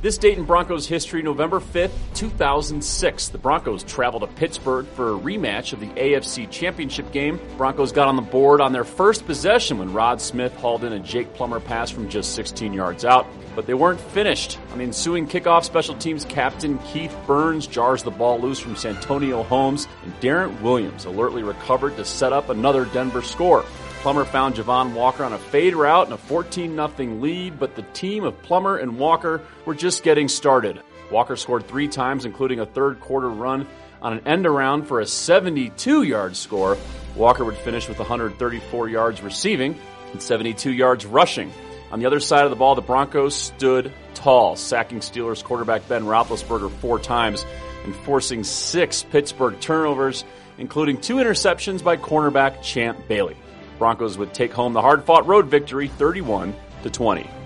This date in Broncos history, November 5th, 2006. The Broncos traveled to Pittsburgh for a rematch of the AFC Championship game. Broncos got on the board on their first possession when Rod Smith hauled in a Jake Plummer pass from just 16 yards out. But they weren't finished. On the ensuing kickoff, special teams captain Keith Burns jars the ball loose from Santonio Holmes, and Darren Williams alertly recovered to set up another Denver score. Plummer found Javon Walker on a fade route and a 14-0 lead, but the team of Plummer and Walker were just getting started. Walker scored 3 times, including a third-quarter run on an end-around for a 72-yard score. Walker would finish with 134 yards receiving and 72 yards rushing. On the other side of the ball, the Broncos stood tall, sacking Steelers quarterback Ben Roethlisberger 4 times and forcing 6 Pittsburgh turnovers, including 2 interceptions by cornerback Champ Bailey. Broncos would take home the hard-fought road victory 31-20.